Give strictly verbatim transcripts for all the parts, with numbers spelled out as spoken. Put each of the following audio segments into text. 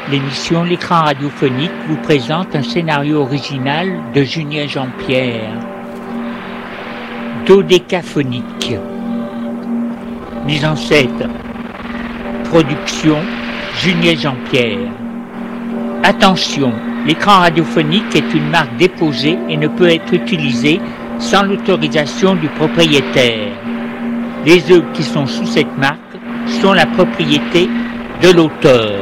L'émission L'écran radiophonique vous présente un scénario original de Julien Jean-Pierre. Dodécaphonique. Mise en scène. Production Julien Jean-Pierre. Attention, l'écran radiophonique est une marque déposée et ne peut être utilisé sans l'autorisation du propriétaire. Les œuvres qui sont sous cette marque sont la propriété de l'auteur.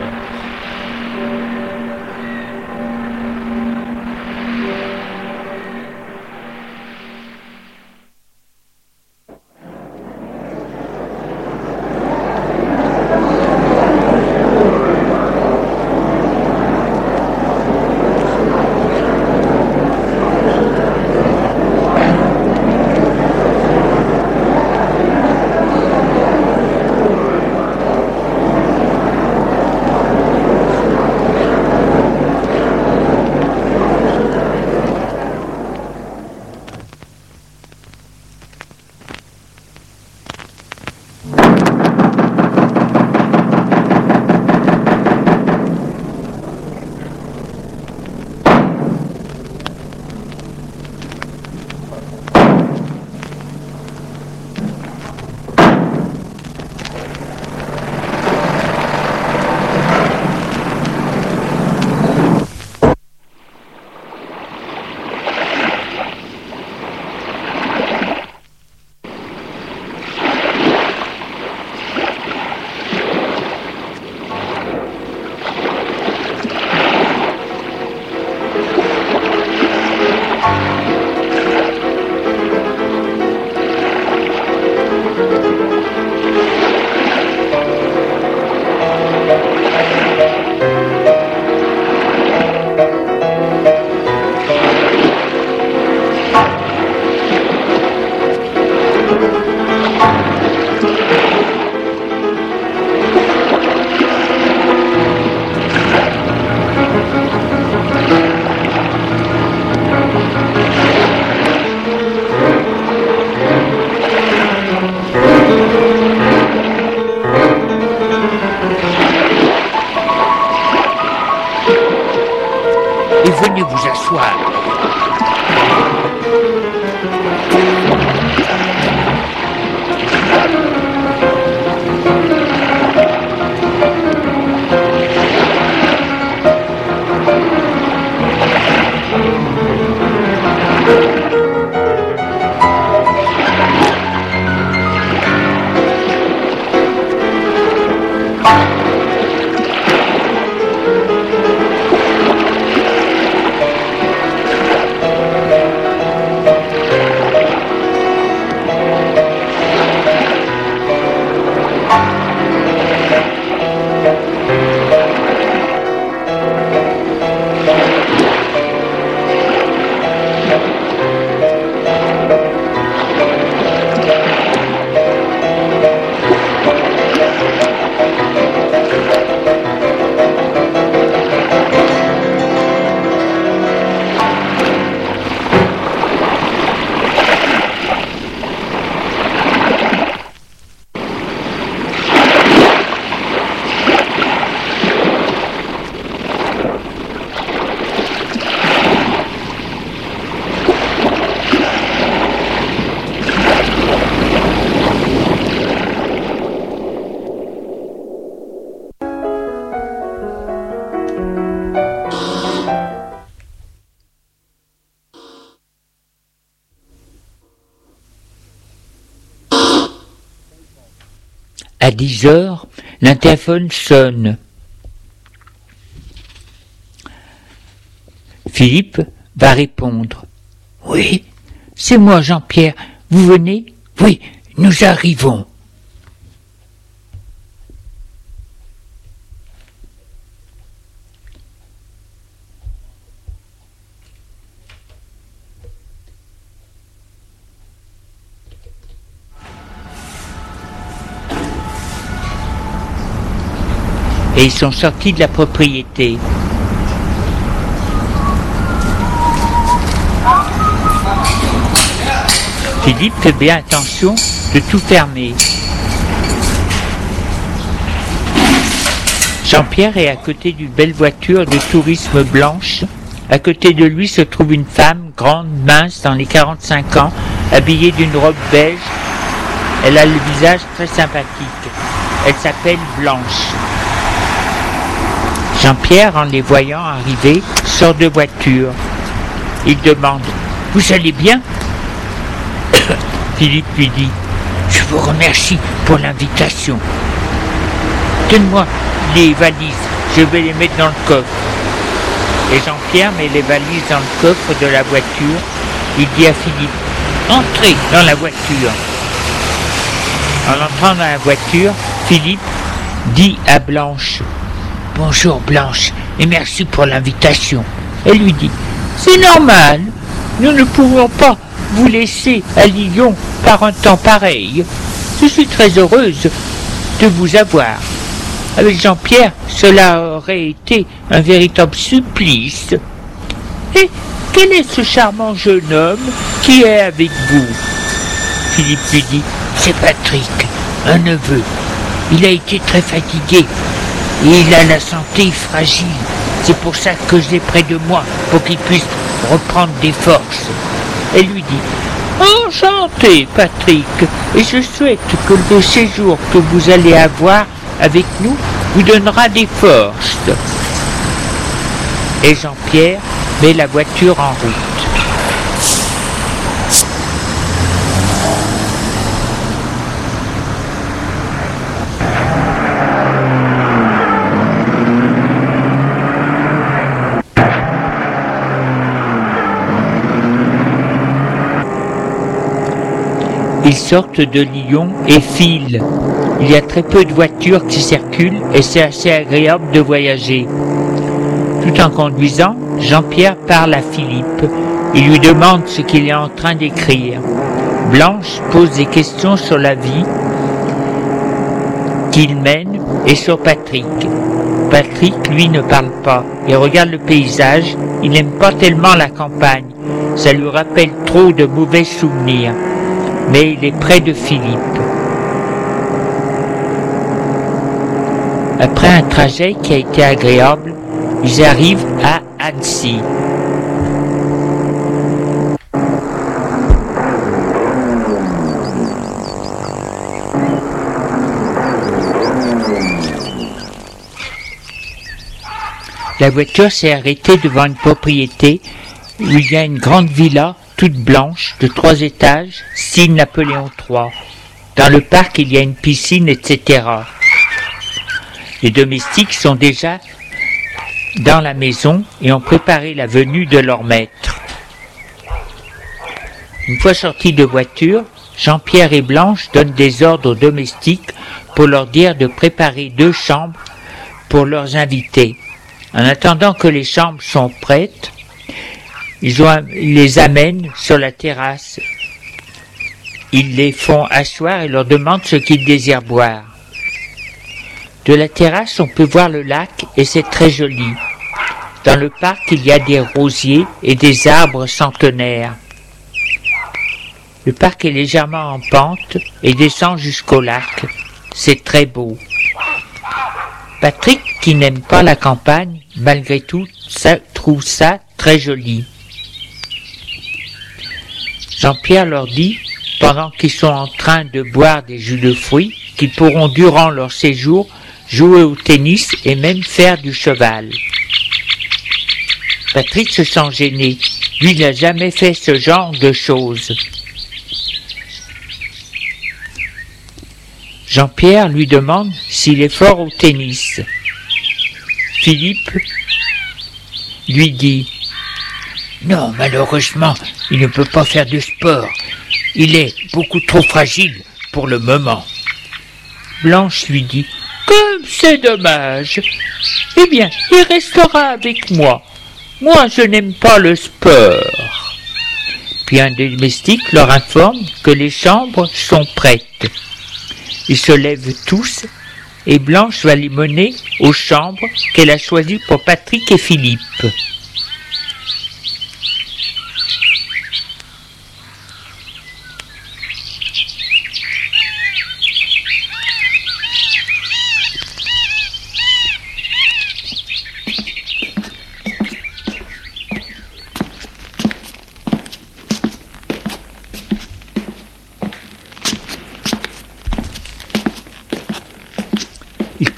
Venez vous asseoir. À dix heures, l'interphone sonne. Philippe va répondre. « Oui, c'est moi Jean-Pierre. Vous venez ? Oui, nous arrivons. » Et ils sont sortis de la propriété. Philippe fait bien attention de tout fermer. Jean-Pierre est à côté d'une belle voiture de tourisme blanche. À côté de lui se trouve une femme, grande, mince, dans les quarante-cinq ans, habillée d'une robe beige. Elle a le visage très sympathique. Elle s'appelle Blanche. Jean-Pierre, en les voyant arriver, sort de voiture. Il demande « Vous allez bien ?» Philippe lui dit « Je vous remercie pour l'invitation. Donne-moi les valises, je vais les mettre dans le coffre. » Et Jean-Pierre met les valises dans le coffre de la voiture. Il dit à Philippe « Entrez dans la voiture. » En entrant dans la voiture, Philippe dit à Blanche « Bonjour Blanche, et merci pour l'invitation. » Elle lui dit « C'est normal, nous ne pouvons pas vous laisser à Lyon par un temps pareil. Je suis très heureuse de vous avoir. Avec Jean-Pierre, cela aurait été un véritable supplice. Et quel est ce charmant jeune homme qui est avec vous ?» Philippe lui dit « C'est Patrick, un neveu. Il a été très fatigué et il a la santé fragile. C'est pour ça que je l'ai près de moi, pour qu'il puisse reprendre des forces. » Elle lui dit « Enchanté, Patrick, et je souhaite que le séjour que vous allez avoir avec nous vous donnera des forces. » Et Jean-Pierre met la voiture en route. Ils sortent de Lyon et filent. Il y a très peu de voitures qui circulent et c'est assez agréable de voyager. Tout en conduisant, Jean-Pierre parle à Philippe. Il lui demande ce qu'il est en train d'écrire. Blanche pose des questions sur la vie qu'il mène et sur Patrick. Patrick, lui, ne parle pas. Il regarde le paysage. Il n'aime pas tellement la campagne. Ça lui rappelle trop de mauvais souvenirs. Mais il est près de Philippe. Après un trajet qui a été agréable, ils arrivent à Annecy. La voiture s'est arrêtée devant une propriété où il y a une grande villa toute blanche, de trois étages, style Napoléon trois. Dans le parc, il y a une piscine, et cetera. Les domestiques sont déjà dans la maison et ont préparé la venue de leur maître. Une fois sortis de voiture, Jean-Pierre et Blanche donnent des ordres aux domestiques pour leur dire de préparer deux chambres pour leurs invités. En attendant que les chambres sont prêtes, Ils, ont, ils les amènent sur la terrasse. Ils les font asseoir et leur demandent ce qu'ils désirent boire. De la terrasse, on peut voir le lac et c'est très joli. Dans le parc, il y a des rosiers et des arbres centenaires. Le parc est légèrement en pente et descend jusqu'au lac. C'est très beau. Patrick, qui n'aime pas la campagne, malgré tout, ça, trouve ça très joli. Jean-Pierre leur dit, pendant qu'ils sont en train de boire des jus de fruits, qu'ils pourront durant leur séjour jouer au tennis et même faire du cheval. Patrick se sent gêné. Lui n'a jamais fait ce genre de choses. Jean-Pierre lui demande s'il est fort au tennis. Philippe lui dit « Non, malheureusement, il ne peut pas faire de sport. Il est beaucoup trop fragile pour le moment. » Blanche lui dit « Comme c'est dommage. Eh bien, il restera avec moi. Moi, je n'aime pas le sport. » Puis un domestique leur informe que les chambres sont prêtes. Ils se lèvent tous et Blanche va les mener aux chambres qu'elle a choisies pour Patrick et Philippe.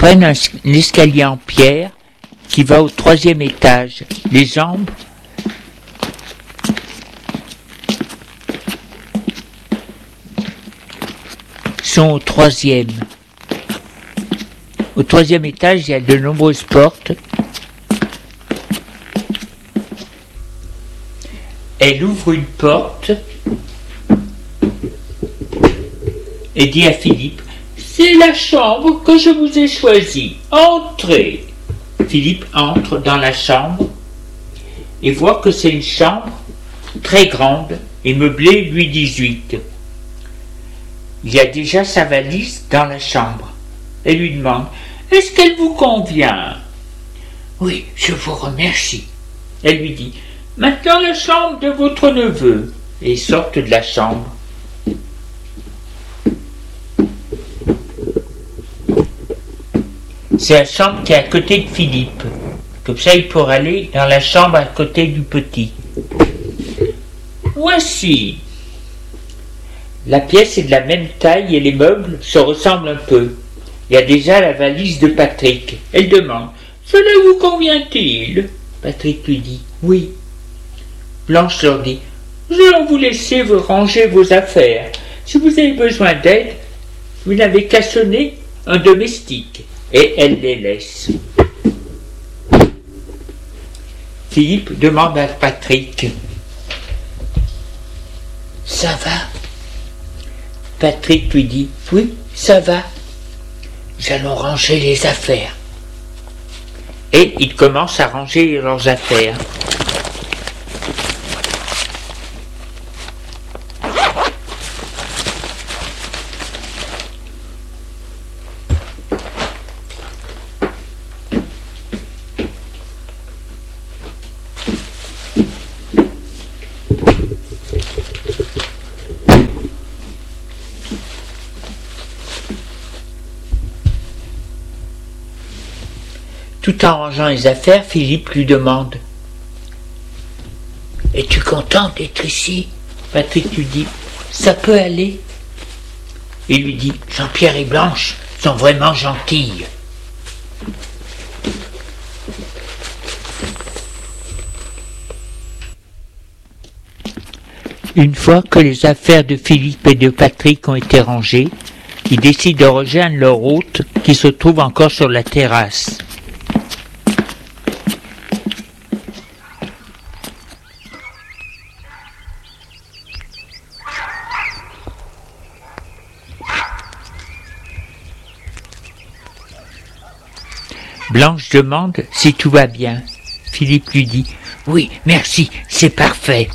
prennent un, un escalier en pierre qui va au troisième étage. Les jambes sont au troisième. Au troisième étage, il y a de nombreuses portes. Elle ouvre une porte et dit à Philippe: c'est la chambre que je vous ai choisie. Entrez. Philippe entre dans la chambre et voit que c'est une chambre très grande et meublée Louis dix-huit. Il y a déjà sa valise dans la chambre. Elle lui demande: est-ce qu'elle vous convient? Oui, je vous remercie. Elle lui dit: maintenant la chambre de votre neveu. Et ils sortent de la chambre. C'est la chambre qui est à côté de Philippe. Comme ça, il pourra aller dans la chambre à côté du petit. Voici. La pièce est de la même taille et les meubles se ressemblent un peu. Il y a déjà la valise de Patrick. Elle demande: cela vous convient-il? Patrick lui dit: oui. Blanche leur dit: nous allons vous laisser vous ranger vos affaires. Si vous avez besoin d'aide, vous n'avez qu'à sonner un domestique. Et elle les laisse. Philippe demande à Patrick: ça va? Patrick lui dit: oui, ça va. Nous allons ranger les affaires. Et ils commencent à ranger leurs affaires. Tout en rangeant les affaires, Philippe lui demande: es-tu content d'être ici? Patrick lui dit: ça peut aller. Il lui dit: Jean-Pierre et Blanche sont vraiment gentilles. Une fois que les affaires de Philippe et de Patrick ont été rangées, ils décident de rejoindre leur hôte qui se trouve encore sur la terrasse. Blanche demande si tout va bien. Philippe lui dit: oui, merci, c'est parfait.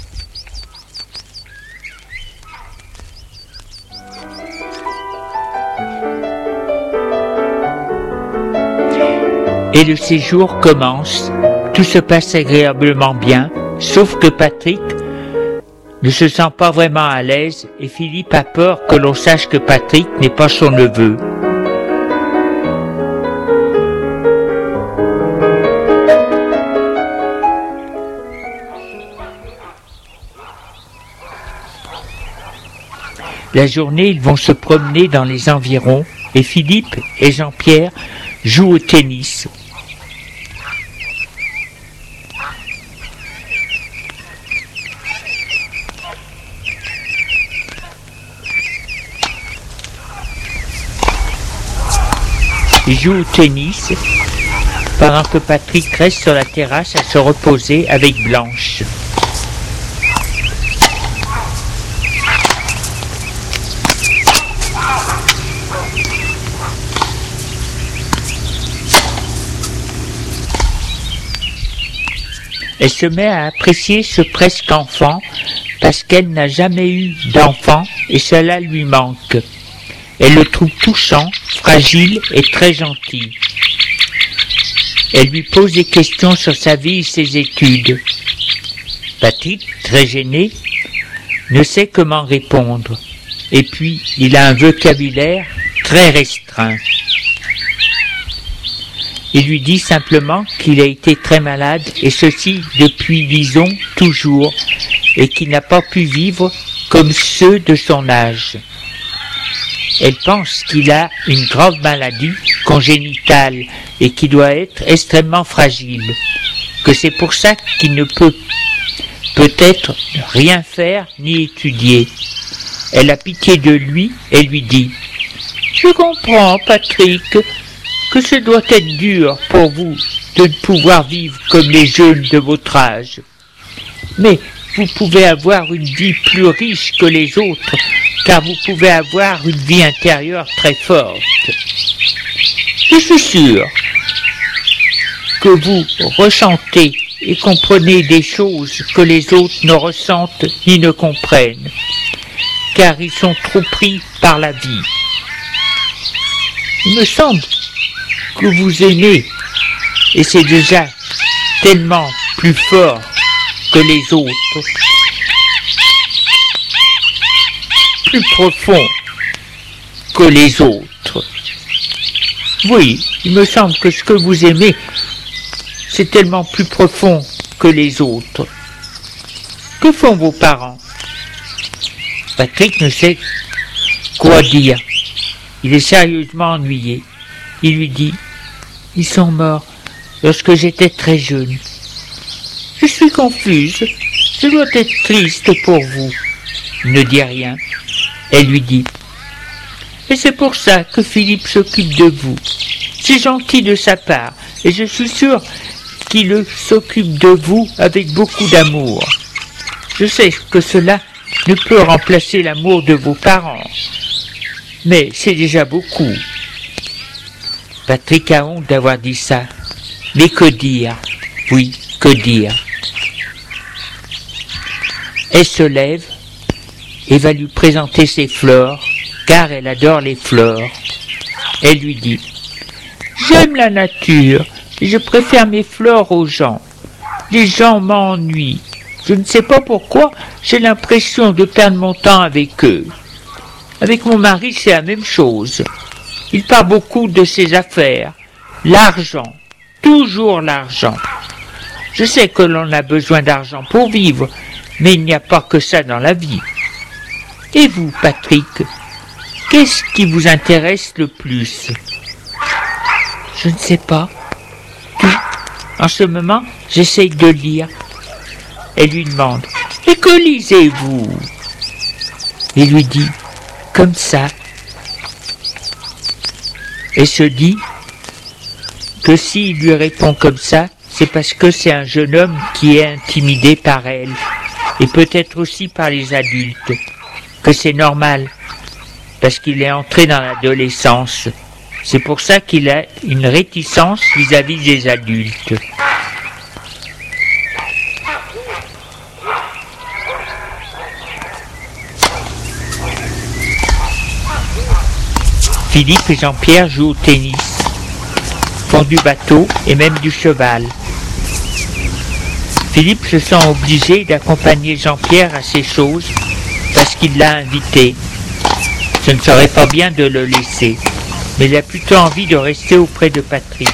Et le séjour commence. Tout se passe agréablement bien, sauf que Patrick ne se sent pas vraiment à l'aise et Philippe a peur que l'on sache que Patrick n'est pas son neveu. La journée, ils vont se promener dans les environs et Philippe et Jean-Pierre jouent au tennis. Ils jouent au tennis pendant que Patrick reste sur la terrasse à se reposer avec Blanche. Elle se met à apprécier ce presque enfant parce qu'elle n'a jamais eu d'enfant et cela lui manque. Elle le trouve touchant, fragile et très gentil. Elle lui pose des questions sur sa vie et ses études. Patrick, très gêné, ne sait comment répondre. Et puis, il a un vocabulaire très restreint. Il lui dit simplement qu'il a été très malade, et ceci depuis, disons, toujours, et qu'il n'a pas pu vivre comme ceux de son âge. Elle pense qu'il a une grave maladie congénital et qui doit être extrêmement fragile, que c'est pour ça qu'il ne peut peut-être rien faire ni étudier. Elle a pitié de lui et lui dit « Je comprends, Patrick, que ce doit être dur pour vous de ne pouvoir vivre comme les jeunes de votre âge. Mais vous pouvez avoir une vie plus riche que les autres, car vous pouvez avoir une vie intérieure très forte. Je suis sûr que vous ressentez et comprenez des choses que les autres ne ressentent ni ne comprennent, car ils sont trop pris par la vie. Il me semble que vous aimez, et c'est déjà tellement plus fort que les autres, plus profond que les autres. Oui, il me semble que ce que vous aimez, c'est tellement plus profond que les autres. Que font vos parents? Patrick ne sait quoi dire. Il est sérieusement ennuyé. Il lui dit « Ils sont morts lorsque j'étais très jeune. Je suis confuse. Ce doit être triste pour vous. » Il ne dit rien. Elle lui dit « Et c'est pour ça que Philippe s'occupe de vous. C'est gentil de sa part, et je suis sûr qu'il s'occupe de vous avec beaucoup d'amour. Je sais que cela ne peut remplacer l'amour de vos parents, mais c'est déjà beaucoup. » Patrick a honte d'avoir dit ça. Mais que dire? Oui, que dire? Elle se lève et va lui présenter ses fleurs, car elle adore les fleurs. Elle lui dit « J'aime la nature et je préfère mes fleurs aux gens. Les gens m'ennuient. Je ne sais pas pourquoi, j'ai l'impression de perdre mon temps avec eux. Avec mon mari, c'est la même chose. Il parle beaucoup de ses affaires, l'argent, toujours l'argent. Je sais que l'on a besoin d'argent pour vivre, mais il n'y a pas que ça dans la vie. Et vous, Patrick, qu'est-ce qui vous intéresse le plus? » Je ne sais pas. Tout. En ce moment, j'essaye de lire. Elle lui demande « Et que lisez-vous » Il lui dit « Comme ça ». Et se dit que s'il lui répond comme ça, c'est parce que c'est un jeune homme qui est intimidé par elle, et peut-être aussi par les adultes, que c'est normal, parce qu'il est entré dans l'adolescence. C'est pour ça qu'il a une réticence vis-à-vis des adultes. Philippe et Jean-Pierre jouent au tennis, font du bateau et même du cheval. Philippe se sent obligé d'accompagner Jean-Pierre à ces choses parce qu'il l'a invité. Ce ne serait pas bien de le laisser, mais il a plutôt envie de rester auprès de Patrick.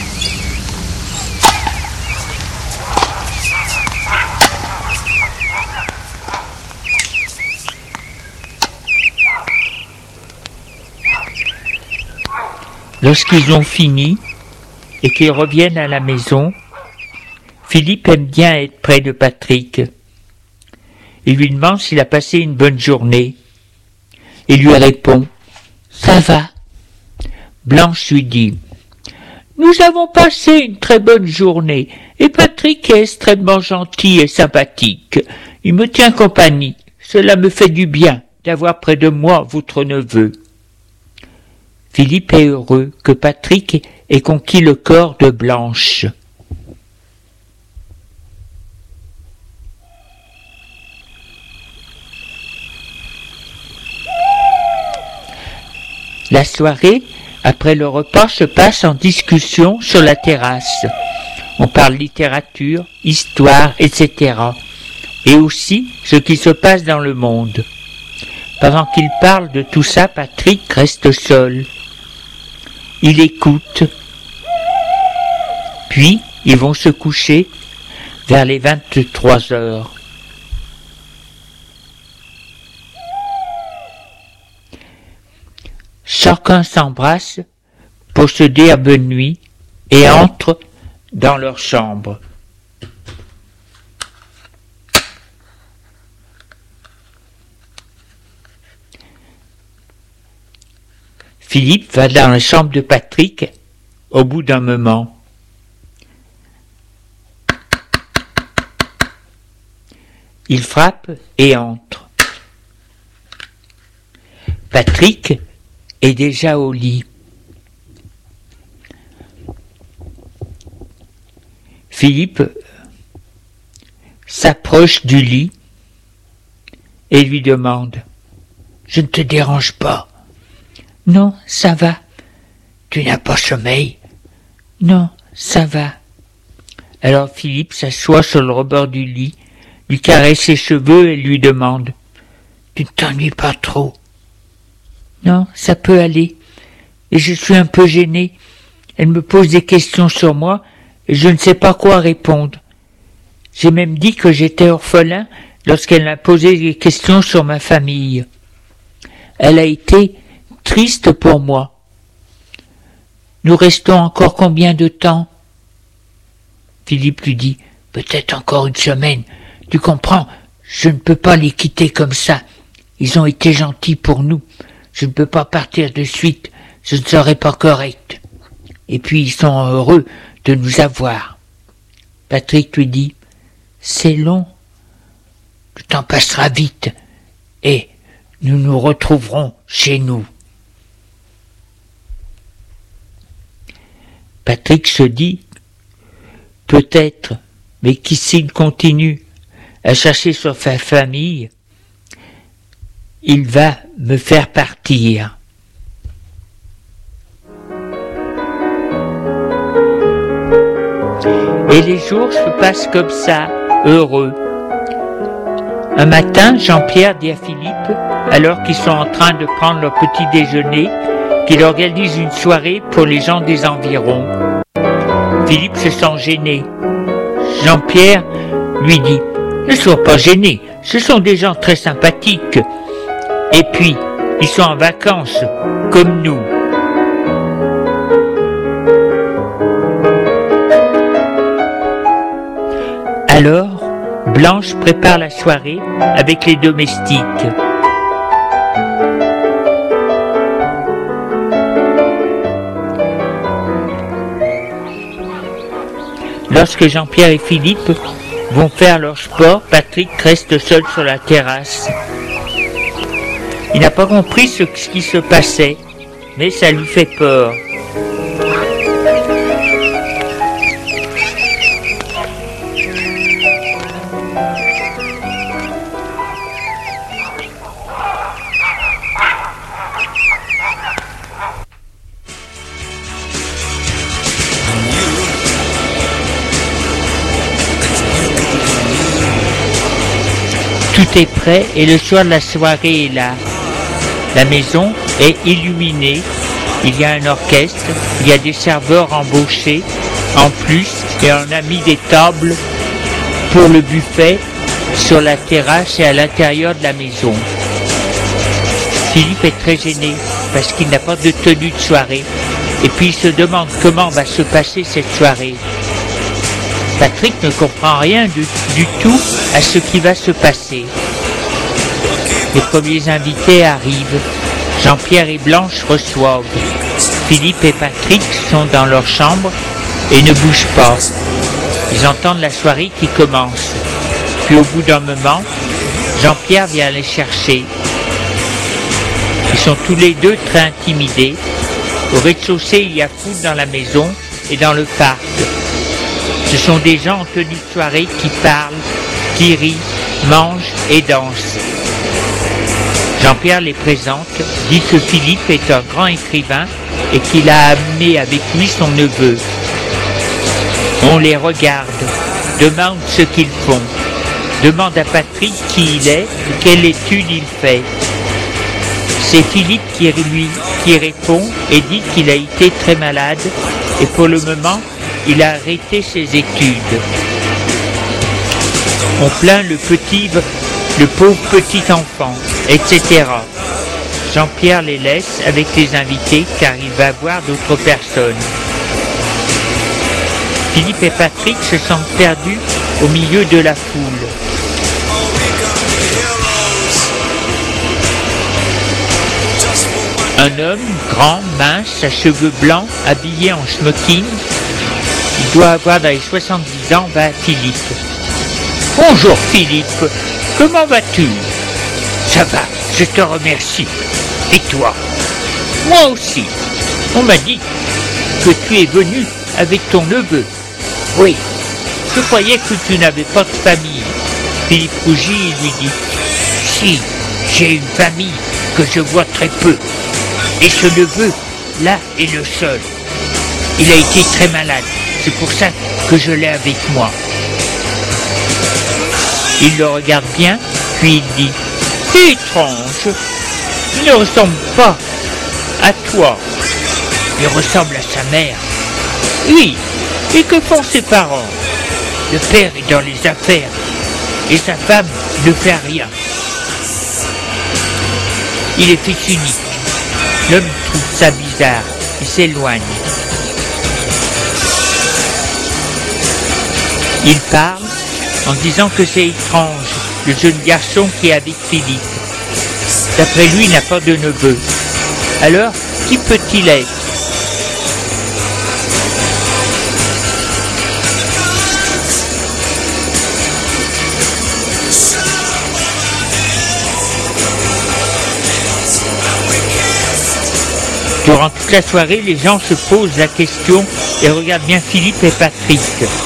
Lorsqu'ils ont fini et qu'ils reviennent à la maison, Philippe aime bien être près de Patrick. Il lui demande s'il a passé une bonne journée. Il lui répond « Ça va ». Blanche lui dit « Nous avons passé une très bonne journée et Patrick est extrêmement gentil et sympathique. Il me tient compagnie. Cela me fait du bien d'avoir près de moi votre neveu. » Philippe est heureux que Patrick ait conquis le corps de Blanche. La soirée, après le repas, se passe en discussion sur la terrasse. On parle littérature, histoire, et cetera. Et aussi ce qui se passe dans le monde. Pendant qu'ils parlent de tout ça, Patrick reste seul. Il écoute. Puis, ils vont se coucher vers les vingt-trois heures. Chacun s'embrasse, pour se dire bonne nuit et entrent dans leur chambre. Philippe va dans la chambre de Patrick au bout d'un moment. Il frappe et entre. Patrick est déjà au lit. Philippe s'approche du lit et lui demande « Je ne te dérange pas ?»« Non, ça va. »« Tu n'as pas sommeil ?»« Non, ça va. » Alors Philippe s'assoit sur le rebord du lit, lui caresse ses cheveux et lui demande « Tu ne t'ennuies pas trop ?»« Non, ça peut aller. Et je suis un peu gêné. Elle me pose des questions sur moi et je ne sais pas quoi répondre. J'ai même dit que j'étais orphelin lorsqu'elle m'a posé des questions sur ma famille. Elle a été triste pour moi. Nous restons encore combien de temps ? Philippe lui dit, peut-être encore une semaine. Tu comprends, je ne peux pas les quitter comme ça. Ils ont été gentils pour nous. Je ne peux pas partir de suite. Ce ne serait pas correct. Et puis ils sont heureux de nous avoir. Patrick lui dit, c'est long. Le temps passera vite et nous nous retrouverons chez nous. Patrick se dit, peut-être, mais qui s'il continue à chercher sur sa famille, il va me faire partir. Et les jours se passent comme ça, heureux. Un matin, Jean-Pierre dit à Philippe, alors qu'ils sont en train de prendre leur petit déjeuner, qu'il organise une soirée pour les gens des environs. Philippe se sent gêné. Jean-Pierre lui dit, ne sois pas gêné, ce sont des gens très sympathiques. Et puis, ils sont en vacances, comme nous. Alors, Blanche prépare la soirée avec les domestiques. Lorsque Jean-Pierre et Philippe vont faire leur sport, Patrick reste seul sur la terrasse. Il n'a pas compris ce qui se passait, mais ça lui fait peur. Tout est prêt et le soir de la soirée est là. La maison est illuminée, il y a un orchestre, il y a des serveurs embauchés en plus et on a mis des tables pour le buffet sur la terrasse et à l'intérieur de la maison. Philippe est très gêné parce qu'il n'a pas de tenue de soirée et puis il se demande comment va se passer cette soirée. Patrick ne comprend rien du, du tout à ce qui va se passer. Les premiers invités arrivent. Jean-Pierre et Blanche reçoivent. Philippe et Patrick sont dans leur chambre et ne bougent pas. Ils entendent la soirée qui commence. Puis au bout d'un moment, Jean-Pierre vient les chercher. Ils sont tous les deux très intimidés. Au rez-de-chaussée, il y a foule dans la maison et dans le parc. Ce sont des gens en tenue de soirée qui parlent, qui rient, mangent et dansent. Jean-Pierre les présente, dit que Philippe est un grand écrivain et qu'il a amené avec lui son neveu. On les regarde, demande ce qu'ils font, demande à Patrick qui il est et quelle étude il fait. C'est Philippe qui, lui, qui répond et dit qu'il a été très malade et pour le moment, il a arrêté ses études. On plaint le petit, le pauvre petit enfant, et cetera. Jean-Pierre les laisse avec les invités car il va voir d'autres personnes. Philippe et Patrick se sentent perdus au milieu de la foule. Un homme, grand, mince, à cheveux blancs, habillé en smoking, il doit avoir dans les soixante-dix ans, va à Philippe. « Bonjour Philippe, comment vas-tu ?»« Ça va, je te remercie. Et toi ?»« Moi aussi. On m'a dit que tu es venu avec ton neveu. »« Oui, je croyais que tu n'avais pas de famille. » Philippe rougit et lui dit « Si, j'ai une famille que je vois très peu. Et ce neveu, là, est le seul. Il a été très malade. C'est pour ça que je l'ai avec moi. » Il le regarde bien, puis il dit « C'est étrange. Il ne ressemble pas à toi. Il ressemble à sa mère. » « Oui, et que font ses parents ? Le père est dans les affaires, et sa femme ne fait rien. Il est fils unique. » L'homme trouve ça bizarre, il s'éloigne. Il parle en disant que c'est étrange, le jeune garçon qui est avec Philippe. D'après lui, il n'a pas de neveu. Alors, qui peut-il être ? Durant toute la soirée, les gens se posent la question et regardent bien Philippe et Patrick.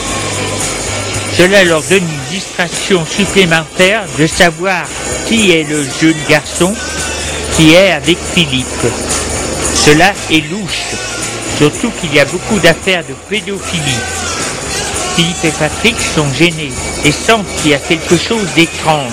Cela leur donne une distraction supplémentaire de savoir qui est le jeune garçon qui est avec Philippe. Cela est louche, surtout qu'il y a beaucoup d'affaires de pédophilie. Philippe et Patrick sont gênés et sentent qu'il y a quelque chose d'étrange.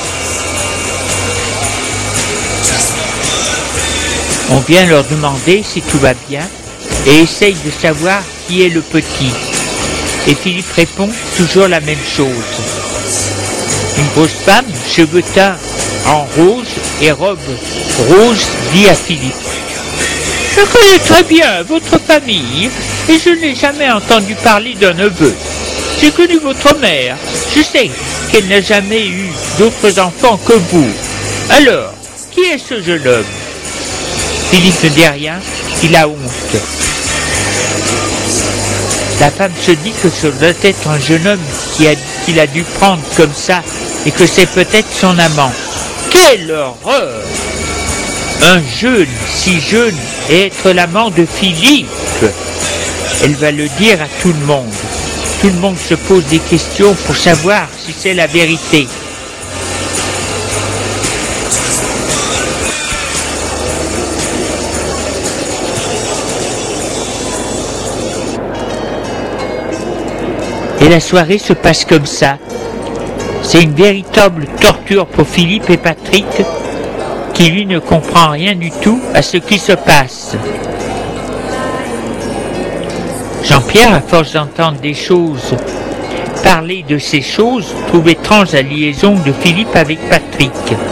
On vient leur demander si tout va bien et essaye de savoir qui est le petit. Et Philippe répond toujours la même chose. Une grosse femme, cheveux teints en rose et robe rose, dit à Philippe « Je connais très bien votre famille et je n'ai jamais entendu parler d'un neveu. J'ai connu votre mère. Je sais qu'elle n'a jamais eu d'autres enfants que vous. Alors, qui est ce jeune homme ?» Philippe ne dit rien, il a honte. La femme se dit que ce doit être un jeune homme qui a, qu'il a dû prendre comme ça et que c'est peut-être son amant. Quelle horreur! Un jeune, si jeune, et être l'amant de Philippe. Elle va le dire à tout le monde. Tout le monde se pose des questions pour savoir si c'est la vérité. Et la soirée se passe comme ça. C'est une véritable torture pour Philippe et Patrick, qui lui ne comprend rien du tout à ce qui se passe. Jean-Pierre, à force d'entendre des choses, parler de ces choses, trouve étrange la liaison de Philippe avec Patrick.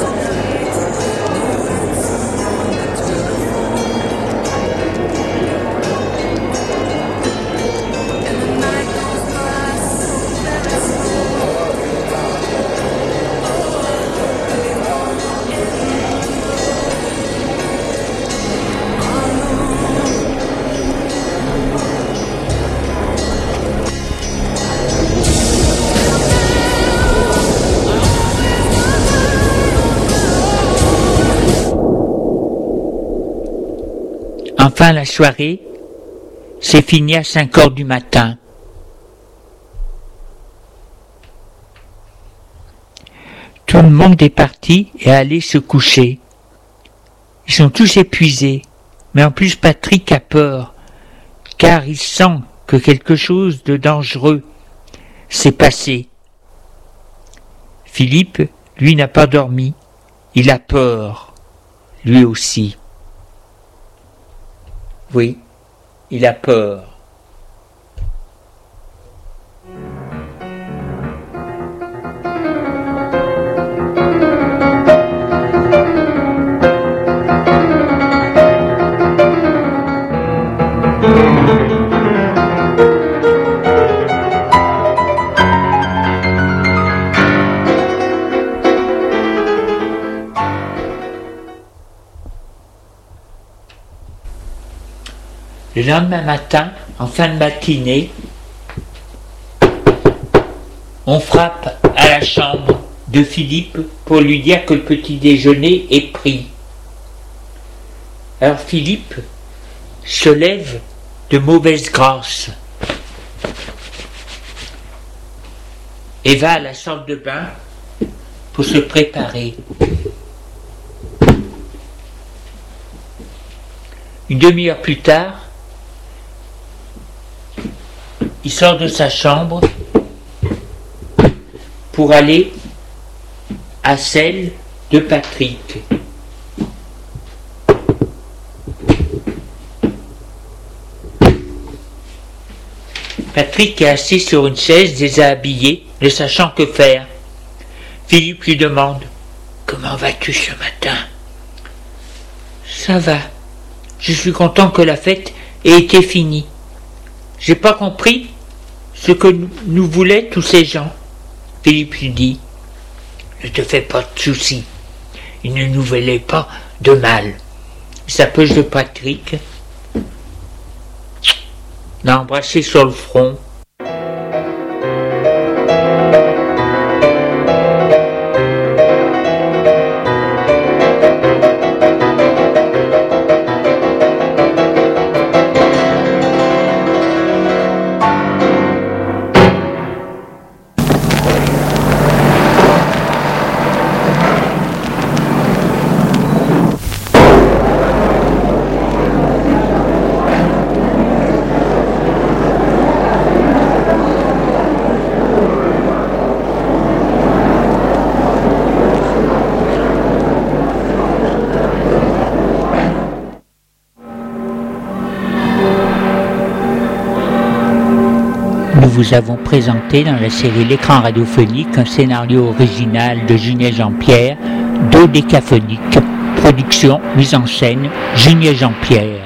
Enfin, la soirée, c'est fini à cinq heures du matin. Tout le monde est parti et allé se coucher. Ils sont tous épuisés, mais en plus Patrick a peur, car il sent que quelque chose de dangereux s'est passé. Philippe, lui, n'a pas dormi, il a peur, lui aussi. Oui, il a peur. Le lendemain matin, en fin de matinée, on frappe à la chambre de Philippe pour lui dire que le petit déjeuner est pris. Alors Philippe se lève de mauvaise grâce et va à la salle de bain pour se préparer. Une demi-heure plus tard, il sort de sa chambre pour aller à celle de Patrick. Patrick est assis sur une chaise déshabillé, ne sachant que faire. Philippe lui demande « Comment vas-tu ce matin ?»« Ça va. Je suis content que la fête ait été finie. J'ai pas compris ce que nous voulaient tous ces gens. » Philippe lui dit « Ne te fais pas de soucis. Ils ne nous voulaient pas de mal. » Sa poche de Patrick l'a embrassé sur le front. Nous vous avons présenté dans la série L'écran radiophonique un scénario original de Junier Jean-Pierre, Dodécaphonique, production, mise en scène, Junier Jean-Pierre.